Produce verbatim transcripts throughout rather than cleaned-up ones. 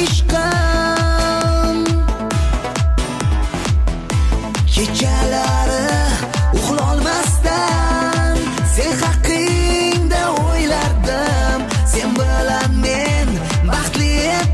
ishqim. Kechalari uxlolmasdan sen haqingda o'ylardim. Sen bilan men baxtli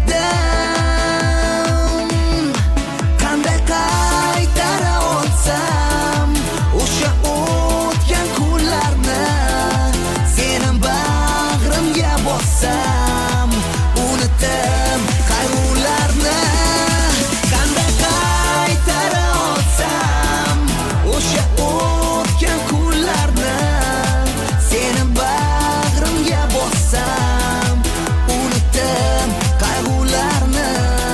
edim. Qanday qaytara olsam o'sha o'tgan kunlarni, sening bag'rimga bossam unutdim qayg'ularni. Qanday qaytara olsam o'sha o'tgan kunlarni, sening bag'rimga bossam unutdim qayg'ularni.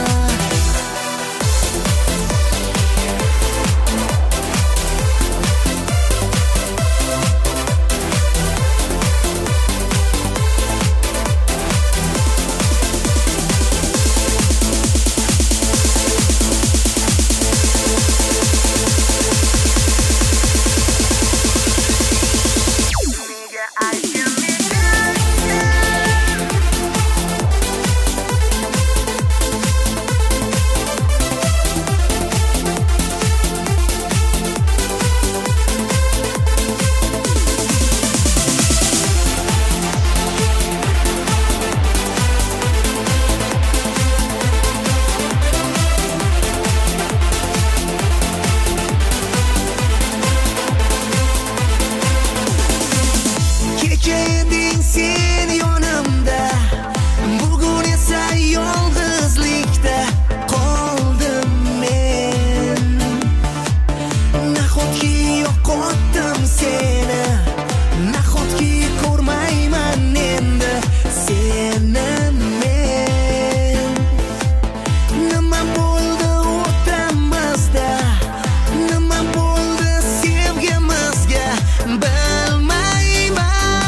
Kecha eding sen yonimda, bugun esa yolg'izlikda qoldim men. Nahotki yo'qotdim seni, nahotki ko'rmayman endi seni men. Nima bo'ldi o'tamizda, nima bo'ldi sevgimizga bilmayman.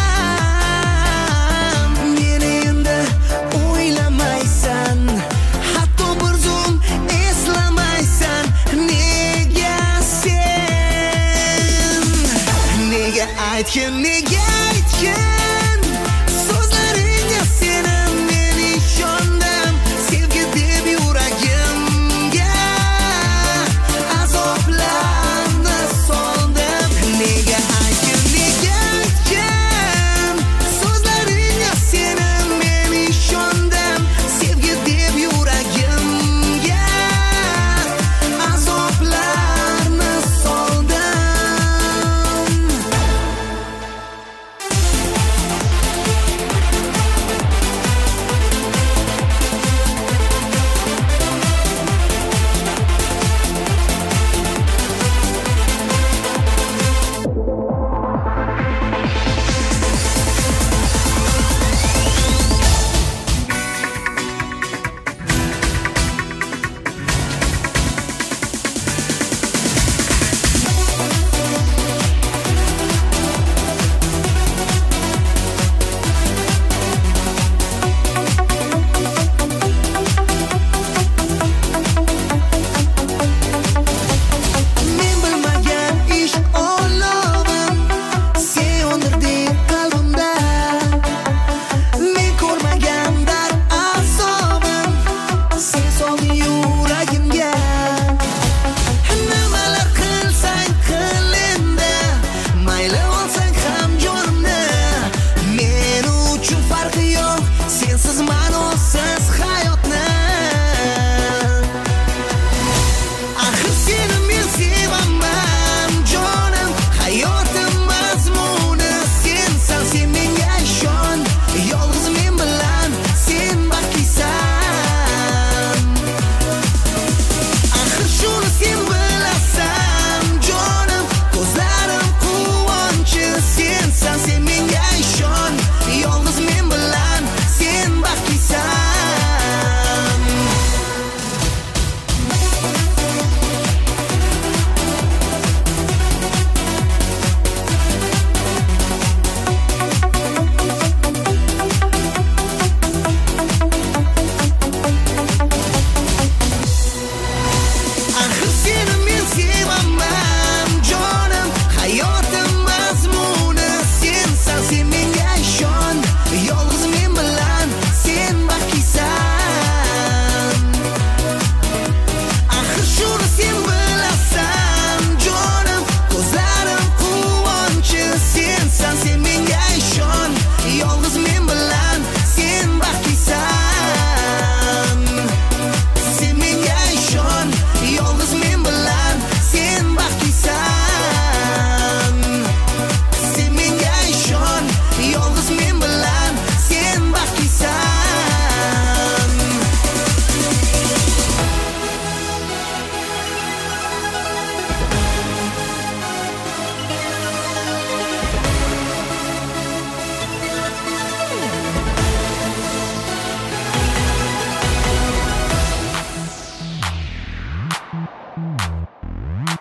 Meni endi o'ylamaysan, hatto bir zum eslamaysan. Nega sen? Nega aytgin, nega aytgin so'zlaringga seni men ishondim. Sevgi deb yuragimga azoblarni soldim. Nega aytgin, nega aytgin so'zlaringga seni men ishondim. Sevgi deb yuragimga azoblarni soldim.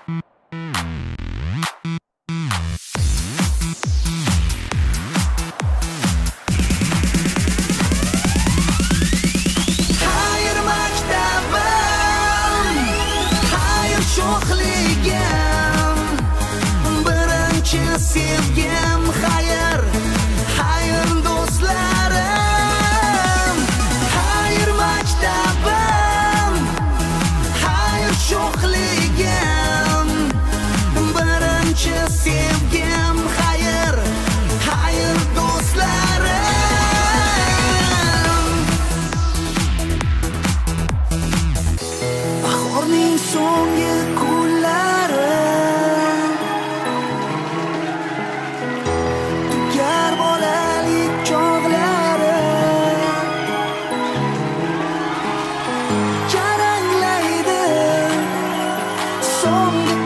Hayır maktabim, hayır sho'xligim, birinchi sevgim, hayır, hayır do'stlarim. Hayır maktabim, hayır sho'xligim, birinchi sevgim, hayır, hayır do'stlarim. Bahorning so'nggi kunlari, tugar bolalik chog'lari, jaranglaydi so'nggi